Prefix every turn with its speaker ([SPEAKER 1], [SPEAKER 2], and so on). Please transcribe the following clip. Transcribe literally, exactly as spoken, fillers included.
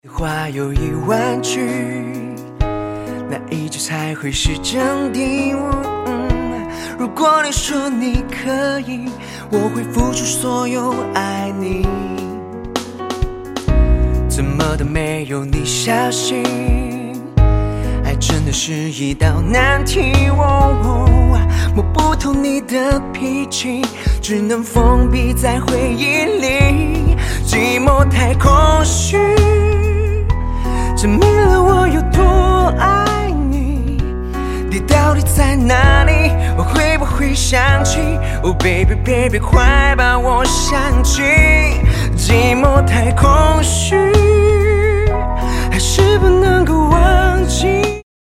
[SPEAKER 1] 话有一万句，哪一句才会是真谛？嗯，如果你说你可以，我会付出所有爱你。怎么都没有你小心，爱真的是一道难题。哦，摸不透你的脾气，只能封闭在回忆里，寂寞太空虚。证明了我有多爱你，你到底在哪里？我会不会想起 ？Oh baby baby， 快把我想起。寂寞太空虚，还是不能够忘记。